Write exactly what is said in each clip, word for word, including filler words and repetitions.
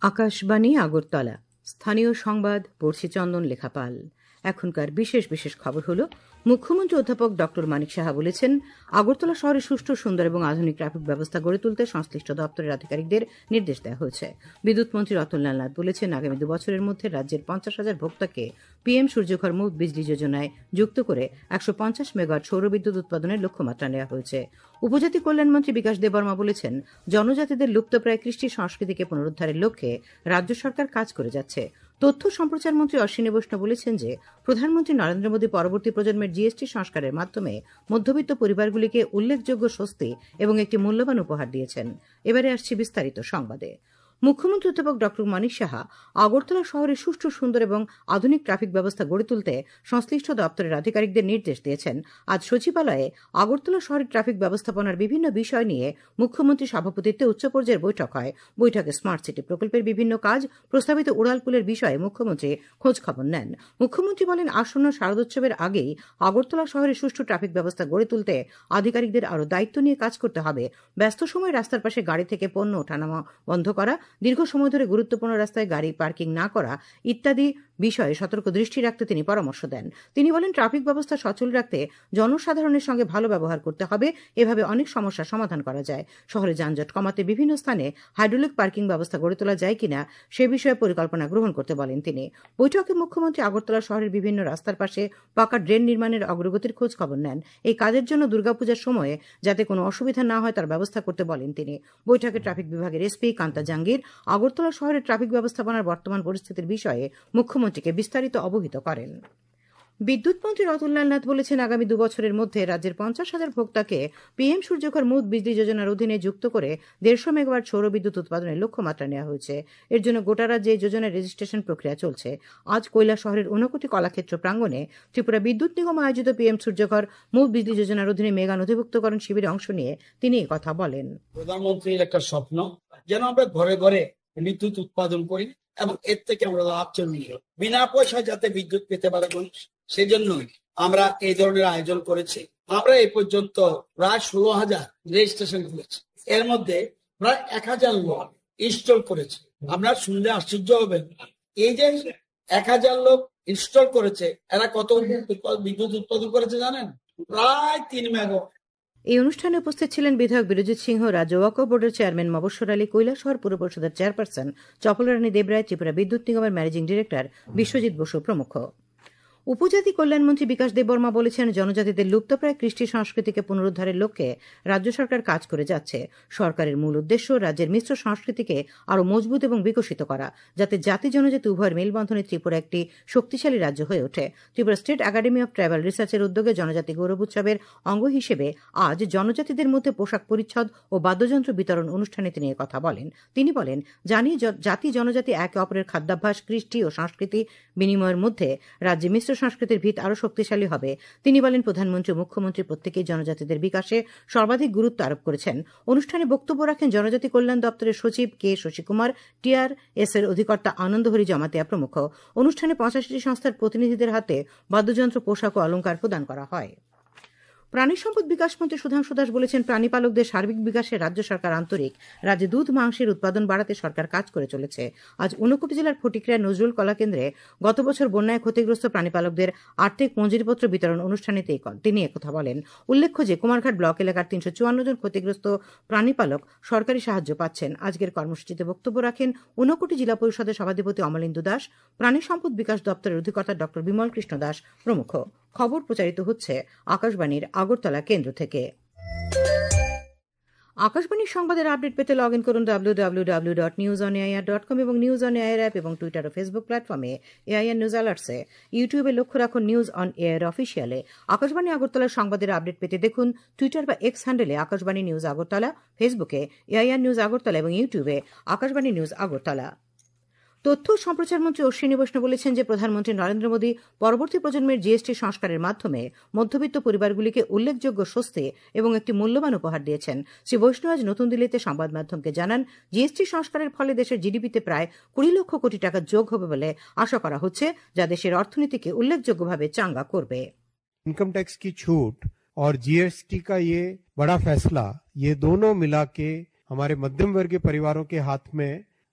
আকাশবাণী আগরতলা স্থানীয় সংবাদ পড়ছি চন্দন লেখাপাল। এখনকার বিশেষ বিশেষ খবর হল, মুখ্যমন্ত্রী অধ্যাপক ডক্টর মানিক সাহা বলেছেন, আগরতলা শহরে সুষ্ঠু, সুন্দর এবং আধুনিক ট্রাফিক ব্যবস্থা গড়ে তুলতে সংশ্লিষ্ট দপ্তরের আধিকারিকদের নির্দেশ দেওয়া হয়েছে। বিদ্যুৎ মন্ত্রী রতনলাল নাথ বলেছেন, আগামী দু বছরের মধ্যে রাজ্যের পঞ্চাশ হাজার ভোক্তাকে পিএম সূর্যঘর মুফত বিজলি যোজনায় যুক্ত করে একশো পঞ্চাশ মেগাওয়াট সৌরবিদ্যুৎ উৎপাদনের লক্ষ্যমাত্রা নেওয়া হয়েছে। উপজাতি কল্যাণমন্ত্রী বিকাশ দেববর্মা বলেছেন, জনজাতিদের লুপ্তপ্রায় কৃষ্টি সংস্কৃতিকে পুনরুদ্ধারের লক্ষ্যে রাজ্য সরকার কাজ করে যাচ্ছে। তথ্য সম্প্রচার মন্ত্রী অশ্বিনী বৈষ্ণব বলেছেন যে, প্রধানমন্ত্রী নরেন্দ্র মোদী পরবর্তী প্রজন্মের জিএসটি সংস্কারের মাধ্যমে মধ্যবিত্ত পরিবারগুলিকে উল্লেখযোগ্য স্বস্তি এবং একটি মূল্যবান উপহার দিয়েছেন। এবারে আসছে বিস্তারিত সংবাদে। মুখ্যমন্ত্রী অধ্যাপক ডক্টর মানিক সাহা আগরতলা শহরে সুষ্ঠু, সুন্দর এবং আধুনিক ট্রাফিক ব্যবস্থা গড়ে তুলতে সংশ্লিষ্ট দপ্তরের আধিকারিকদের নির্দেশ দিয়েছেন। আজ সচিবালয়ে আগরতলা শহরের ট্রাফিক ব্যবস্থাপনার বিভিন্ন বিষয় নিয়ে মুখ্যমন্ত্রীর সভাপতিত্বে উচ্চ পর্যায়ের বৈঠক হয়। বৈঠকে স্মার্ট সিটি প্রকল্পের বিভিন্ন কাজ, প্রস্তাবিত উড়ালপুলের বিষয়ে মুখ্যমন্ত্রী খোঁজ খবর নেন। মুখ্যমন্ত্রী বলেন, আসন্ন শারদোৎসবের আগেই আগরতলা শহরে সুষ্ঠু ট্রাফিক ব্যবস্থা গড়ে তুলতে আধিকারিকদের আরও দায়িত্ব নিয়ে কাজ করতে হবে। ব্যস্ত সময় রাস্তার পাশে গাড়ি থেকে পণ্য ওঠানামা বন্ধ করা, দীর্ঘ সময় ধরে গুরুত্বপূর্ণ রাস্তায় গাড়ি পার্কিং না করা ইত্যাদি বিষয়ে সতর্ক দৃষ্টি রাখতে তিনি পরামর্শ দেন। তিনি বলেন, ট্রাফিক ব্যবস্থা সচল রাখতে জনসাধারণের সঙ্গে ভালো ব্যবহার করতে হবে। এভাবে অনেক সমস্যার সমাধান করা যায়। শহরে যানজট কমাতে বিভিন্ন স্থানে হাইড্রোলিক পার্কিং ব্যবস্থা গড়ে তোলা যায় কিনা সে বিষয়ে পরিকল্পনা গ্রহণ করতে বলেন তিনি। বৈঠকে মুখ্যমন্ত্রী আগরতলা শহরের বিভিন্ন রাস্তার পাশে পাকা ড্রেন নির্মাণের অগ্রগতির খোঁজ খবর নেন। এই কাজের জন্য দুর্গাপূজার সময়ে যাতে কোনো অসুবিধা না হয় তার ব্যবস্থা করতে বলেন তিনি। বৈঠকে ট্রাফিক বিভাগের এসপি কান্তা জাহাঙ্গীর আগরতলা শহরের ট্রাফিক ব্যবস্থাপনার বর্তমান পরিস্থিতির বিষয়ে মুখ্যমন্ত্রীকে বিস্তারিত অবহিত করেন। বিদ্যুৎ মন্ত্রী রতনলাল নাথ বলেছেন, আগামী দু বছরের মধ্যে রাজ্যের পঞ্চাশ হাজার ভোক্তাকে পিএম সূর্যঘর মুফত বিজলি যোজনার অধীনে যুক্ত করে দেড়শো মেগাওয়াট সৌরবিদ্যুৎ উৎপাদনের লক্ষ্যমাত্রা নেওয়া হয়েছে। এর জন্য গোটা রাজ্যে এই যোজনার রেজিস্ট্রেশন প্রক্রিয়া চলছে। আজ কৈলাস শহরের ঊনকোটি কলাক্ষেত্র প্রাঙ্গণে ত্রিপুরা বিদ্যুৎ নিগম আয়োজিত পিএম সূর্যঘর মুফত বিজলি যোজনার অধীনে মেগা নথিভুক্তকরণ শিবিরে অংশ নিয়ে তিনি এই কথা বলেন। প্রধানমন্ত্রীর একটা স্বপ্ন যেন আমরা ঘরে ঘরে বিদ্যুৎ উৎপাদন করি এবং এর থেকে আমরা লাভ নিই, বিনা পয়সায় যাতে বিদ্যুৎ পেতে পারে, সেই জন্যই আমরা এই ধরনের আয়োজন করেছি। আমরা এই পর্যন্ত প্রায় ষোলো হাজার রেজিস্ট্রেশন করেছি। এর মধ্যে প্রায় এক হাজার লোক ইনস্টল করেছে। আপনারা শুনলে আশ্চর্য হবেন, এই যে এক হাজার লোক ইনস্টল করেছে, এরা কত বিদ্যুৎ উৎপাদন করেছে জানেন? প্রায় তিন মেগাওয়াট। এই অনুষ্ঠানে উপস্থিত ছিলেন বিধায়ক বিরজিৎ সিংহ, রাজ্য ওয়াকফ বোর্ডের চেয়ারম্যান মবস্বর আলী, কৈলাস শহর পুর পরিষদের চেয়ারপারসন চপলরানী দেবরায়, ত্রিপুরা বিদ্যুৎ নিগমের ম্যানেজিং ডিরেক্টর বিশ্বজিৎ বসু প্রমুখ। উপজাতি কল্যাণমন্ত্রী বিকাশ দেববর্মা বলেছেন, জনজাতিদের লুপ্তপ্রায় কৃষ্টি সংস্কৃতিকে পুনরুদ্ধারের লক্ষ্যে রাজ্য সরকার কাজ করে যাচ্ছে। সরকারের মূল উদ্দেশ্য রাজ্যের মিশ্র সংস্কৃতিকে আরও মজবুত এবং বিকশিত করা, যাতে জাতি জনজাতি উভয়ের মেলবন্ধনে ত্রিপুরা একটি শক্তিশালী রাজ্য হয়ে ওঠে। Tripura state academy of tribal রিসার্চের উদ্যোগে জনজাতি গৌরব উৎসবের অঙ্গ হিসেবে আজ জনজাতিদের মধ্যে পোশাক পরিচ্ছদ ও বাদ্যযন্ত্র বিতরণ অনুষ্ঠানে তিনি কথা বলেন। তিনি বলেন, জানি জাতি জনজাতি একে অপরের খাদ্যাভ্যাস, কৃষ্টি ও সংস্কৃতি বিনিময়ের মধ্যে রাজ্যে মিশ্র সংস্কৃতির ভিত আরও শক্তিশালী হবে। তিনি বলেন, প্রধানমন্ত্রী ও মুখ্যমন্ত্রী প্রত্যেকেই জনজাতিদের বিকাশে সর্বাধিক গুরুত্ব আরোপ করেছেন। অনুষ্ঠানে বক্তব্য রাখেন জনজাতি কল্যাণ দপ্তরের সচিব কে শশীকুমার, টিআর এস এর অধিকর্তা আনন্দহরি জমাতিয়া প্রমুখ। অনুষ্ঠানে পঁচাশিটি সংস্থার প্রতিনিধিদের হাতে বাদ্যযন্ত্র, পোশাক ও অলঙ্কার প্রদান করা হয়। প্রাণী সম্পদ বিকাশ মন্ত্রী সুধাংশু দাস বলেছেন, প্রাণীপালকদের সার্বিক বিকাশে রাজ্য সরকার আন্তরিক। রাজ্যে দুধ মাংসের উৎপাদন বাড়াতে সরকার কাজ করে চলেছে। আজ ঊনকোটি জেলার ফটিকরায় নজরুল কলা কেন্দ্রে গত বছর বন্যায় ক্ষতিগ্রস্ত প্রাণীপালকদের আর্থিক মঞ্জুরিপত্র বিতরণ অনুষ্ঠানে তিনি একথা বলেন। উল্লেখ্য যে, কুমারঘাট ব্লক এলাকার তিনশো চুয়ান্ন জন ক্ষতিগ্রস্ত প্রাণীপালক সরকারি সাহায্য পাচ্ছেন। আজকের কর্মসূচিতে বক্তব্য রাখেন ঊনকোটি জেলা পরিষদের সভাধিপতি অমলেন্দু দাস, প্রাণী সম্পদ বিকাশ দপ্তরের অধিকর্তা ডক্টর বিমল কৃষ্ণ দাস প্রমুখ। খবর প্রচারিত হচ্ছে আকাশবাণীর আগরতলা কেন্দ্র থেকে। আকাশবাণীর সংবাদের আপডেট পেতে লগ ইন করুন W W W dot news on AIR dot com এবং নিউজ অন এআইআর অ্যাপ এবং টুইটার ও ফেসবুক প্ল্যাটফর্মে এআইআর নিউজ অ্যালার্টসে। ইউটিউবে লক্ষ্য রাখুন নিউজ অন এআইআর অফিসিয়ালে। আকাশবাণী আগরতলার সংবাদের আপডেট পেতে দেখুন টুইটার বা এক্স হ্যান্ডেলে আকাশবাণী নিউজ আগরতলা, ফেসবুকে এআইআর নিউজ আগরতলা এবং ইউটিউবে আকাশবাণী নিউজ আগরতলা। তথ্য সম্প্রচার মন্ত্রী অশ্বিনী বৈষ্ণব বলেছেন যে, প্রধানমন্ত্রী নরেন্দ্র মোদী পরবর্তী প্রজন্মের জিএসটি সংস্কারের মাধ্যমে মধ্যবিত্ত পরিবারগুলিকে উল্লেখযোগ্য স্বস্তি এবং একটি মূল্যবান উপহার দিয়েছেন। শ্রী বৈষ্ণব আজ নতুন দিল্লিতে সংবাদ মাধ্যমকে জানান, জিএসটি সংস্কারের ফলে দেশের জিডিপিতে প্রায় কুড়ি লক্ষ কোটি টাকা যোগ হবে বলে আশা করা হচ্ছে, যা দেশের অর্থনীতিকে উল্লেখযোগ্যভাবে চাঙ্গা করবে। इनकम टैक्स की छूट और जीएसटी का ये बड़ा फैसला, ये दोनों मिला के हमारे मध्यम वर्गीय परिवारों के हाथ में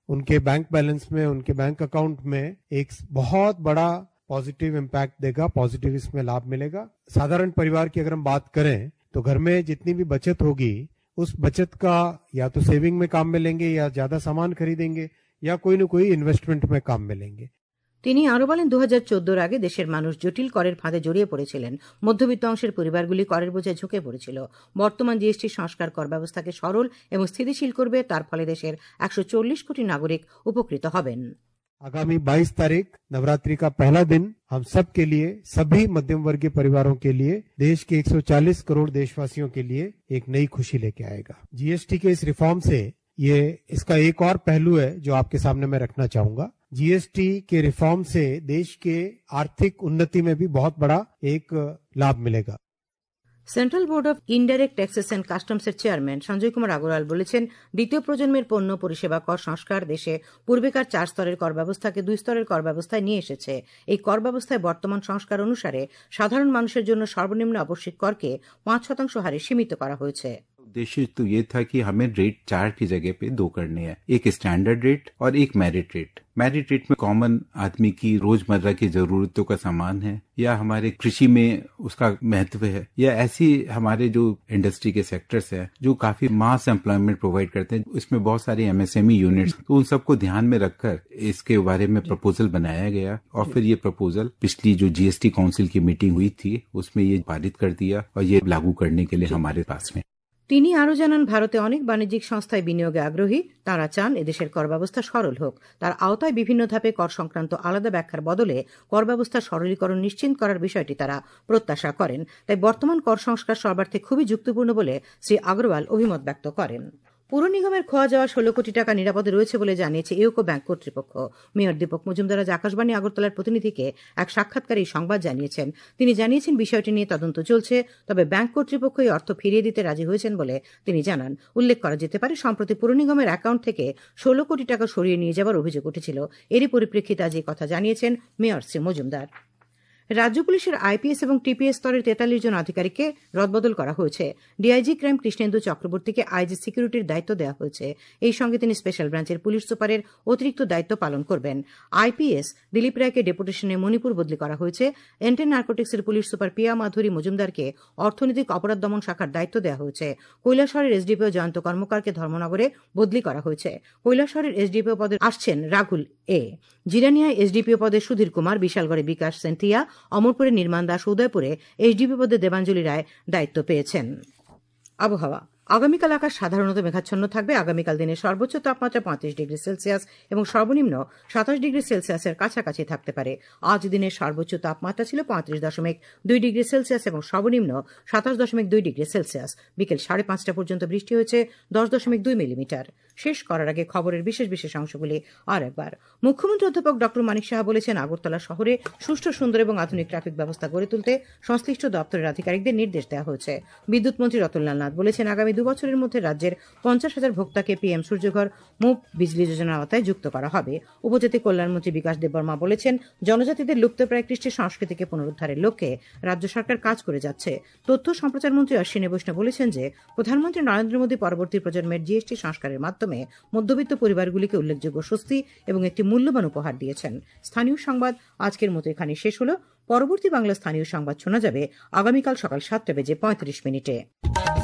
उनके बैंक बैलेंस में, उनके बैंक अकाउंट में एक बहुत बड़ा पॉजिटिव इम्पैक्ट देगा, पॉजिटिव इसमें लाभ मिलेगा। साधारण परिवार की अगर हम बात करें तो घर में जितनी भी बचत होगी उस बचत का या तो सेविंग में काम मिलेंगे, या ज्यादा सामान खरीदेंगे, या कोई न कोई इन्वेस्टमेंट में काम मिलेंगे। তিনি আরো বলেন, দু হাজার চোদ্দোর আগে দেশের মানুষ জটিল করের ফাঁদে জড়িয়ে পড়েছিলেন। মধ্যবিত্ত অংশের পরিবারগুলি করের বোঝায় ঝুঁকে পড়েছিল। বর্তমান জিএসটি সংস্কার কর ব্যবস্থাকে সরল এবং স্থিতিশীল করবে, তার ফলে দেশের একশো চল্লিশ কোটি নাগরিক উপকৃত হবেন। आगामी बाईस तारीख नवरात्रि का पहला दिन हम सब के लिए, सभी मध्यम वर्गीय परिवारों के लिए, देश के एक सौ चालीस करोड़ देशवासियों के लिए एक नई खुशी लेके आएगा। जीएसटी के इस रिफॉर्म से ये इसका एक और पहलू है जो आपके सामने मैं रखना चाहूंगा। जीएसटी के रिफॉर्म से देश के आर्थिक उन्नति में भी बहुत बड़ा एक लाभ मिलेगा। Central board of indirect taxes and কাস্টমসের চেয়ারম্যান সঞ্জয় কুমার আগরওয়াল বলেছেন, দ্বিতীয় প্রজন্মের পণ্য পরিষেবা কর সংস্কার দেশে পূর্বেকার চার স্তরের কর ব্যবস্থাকে দুই স্তরের কর ব্যবস্থায় নিয়ে এসেছে। এই কর ব্যবস্থায় বর্তমান সংস্কার অনুসারে সাধারণ মানুষের জন্য সর্বনিম্ন আবশ্যিক করকে পাঁচ শতাংশ হারে সীমিত করা হয়েছে। उद्देश्य तो ये था कि हमें रेट चार की जगह पे दो करने हैं, एक स्टैंडर्ड रेट और एक मेरिट रेट। मेरिट रेट में कॉमन आदमी की रोजमर्रा की जरूरतों का सामान है, या हमारे कृषि में उसका महत्व है, या ऐसी हमारे जो इंडस्ट्री के सेक्टर्स हैं जो काफी मास एम्प्लॉयमेंट प्रोवाइड करते हैं, इसमें बहुत सारे एमएसएमई यूनिट्स, तो उन सबको ध्यान में रखकर इसके बारे में प्रपोजल बनाया गया। और फिर ये प्रपोजल पिछली जो जीएसटी काउंसिल की मीटिंग हुई थी उसमें ये पारित कर दिया और ये लागू करने के लिए हमारे पास में। তিনি আরো জানান, ভারতে অনেক বাণিজ্যিক সংস্থায় বিনিয়োগে আগ্রহী। তারা চান এদেশের কর ব্যবস্থা সরল হোক। তার আওতায় বিভিন্ন ধাপে কর সংক্রান্ত আলাদা ব্যাখ্যার বদলে কর ব্যবস্থা সরলীকরণ নিশ্চিত করার বিষয়টি তারা প্রত্যাশা করেন। তাই বর্তমান কর সংস্কার সর্বার্থে খুবই যুক্তিপূর্ণ বলে শ্রী আগরওয়াল অভিমত ব্যক্ত করেন। পুর নিগমের খোয়া যাওয়া ষোলো কোটি টাকা নিরাপদে রয়েছে বলে জানিয়েছে ইউকো ব্যাংক কর্তৃপক্ষ। মেয়র দীপক মজুমদার আজ আকাশবাণী আগরতলার প্রতিনিধিকে এক সাক্ষাৎকারে এই সংবাদ জানিয়েছেন। তিনি জানিয়েছেন, বিষয়টি নিয়ে তদন্ত চলছে, তবে ব্যাংক কর্তৃপক্ষ এই অর্থ ফিরিয়ে দিতে রাজি হয়েছেন বলে তিনি জানান। উল্লেখ করা যেতে পারে, সম্প্রতি পুর নিগমের অ্যাকাউন্ট থেকে ষোলো কোটি টাকা সরিয়ে নিয়ে যাওয়ার অভিযোগ উঠেছিল। এরই পরিপ্রেক্ষিতে আজ এই কথা জানিয়েছেন মেয়র শ্রী মজুমদার। রাজ্য পুলিশের আইপিএস এবং টিপিএস স্তরের তেতাল্লিশ জন আধিকারিককে রদবদল করা হয়েছে। ডিআইজি ক্রাইম কৃষ্ণেন্দু চক্রবর্তীকে আইজি সিকিউরিটির দায়িত্ব দেওয়া হয়েছে। এই সঙ্গে তিনি স্পেশাল ব্রাঞ্চের পুলিশ সুপারের অতিরিক্ত দায়িত্ব পালন করবেন। আইপিএস দিলীপ রায়কে ডেপুটেশনে মণিপুর বদলি করা হয়েছে। এন্টি নার্কোটিক্সের পুলিশ সুপার পিয়া মাধুরী মজুমদারকে অর্থনৈতিক অপরাধ দমন শাখার দায়িত্ব দেওয়া হয়েছে। কৈলাসহরের এসডিপিও জয়ন্ত কর্মকারকে ধর্মনগরে বদলি করা হয়েছে। কৈলাসহরের এসডিপিও পদে আসছেন রাহুল এ। জিরানিয়ায় এসডিপিও পদে সুধীর কুমার, বিশালগড়ে বিকাশ সেন্থিয়া, অমরপুরে নির্মাণ দাস, উদয়পুরে এসডিপি পদে দেবাঞ্জলি রায় দায়িত্ব পেয়েছেন। আবহাওয়া, আগামীকাল আকাশ সাধারণত মেঘাচ্ছন্ন থাকবে। আগামীকাল দিনের সর্বোচ্চ তাপমাত্রা পঁয়ত্রিশ ডিগ্রি সেলসিয়াস এবং সর্বনিম্ন সাতাশ ডিগ্রি সেলসিয়াসের কাছাকাছি থাকতে পারে। আজ দিনের সর্বোচ্চ তাপমাত্রা ছিল পঁয়ত্রিশ দশমিক দুই ডিগ্রি সেলসিয়াস এবং সর্বনিম্ন সাতাশ দশমিক দুই ডিগ্রি সেলসিয়াস। বিকেল সাড়ে পাঁচটা পর্যন্ত বৃষ্টি হয়েছে দশ দশমিক দুই মিলিমিটার। শেষ করার আগে খবরের বিশেষ বিশেষ অংশগুলি আর একবার। মুখ্যমন্ত্রী অধ্যাপক ডক্টর মানিক সাহা বলেছেন, আগরতলা শহরে সুষ্ঠু, সুন্দর এবং আধুনিক ট্রাফিক ব্যবস্থা গড়ে তুলতে সংশ্লিষ্ট দপ্তরের আধিকারিকদের নির্দেশ দেওয়া হয়েছে। বিদ্যুৎ মন্ত্রী রতনলাল নাথ বলেছেন, আগামী দু বছরের মধ্যে রাজ্যের পঞ্চাশ হাজার ভোক্তাকে পিএম সূর্যঘর মুফ বিজলি যোজনার আওতায় যুক্ত করা হবে। উপজাতি কল্যাণমন্ত্রী বিকাশ দেববর্মা বলেছেন, জনজাতিদের লুপ্তপ্রায় কৃষ্টি সংস্কৃতিকে পুনরুদ্ধারের লক্ষ্যে রাজ্য সরকার কাজ করে যাচ্ছে। তথ্য সম্প্রচার মন্ত্রী অশ্বিনী বৈষ্ণব বলেছেন যে প্রধানমন্ত্রী নরেন্দ্র মোদী পরবর্তী প্রজন্মের জিএসটি সংস্কারের মাধ্যমে মধ্যবিত্ত পরিবারগুলিকে উল্লেখযোগ্য স্বস্তি এবং একটি মূল্যবান উপহার দিয়েছেন। স্থানীয় সংবাদ আজকের মতো এখানে শেষ হল। পরবর্তী বাংলা স্থানীয় সংবাদ শোনা যাবে আগামীকাল সকাল সাতটা বেজে পঁয়ত্রিশ মিনিটে।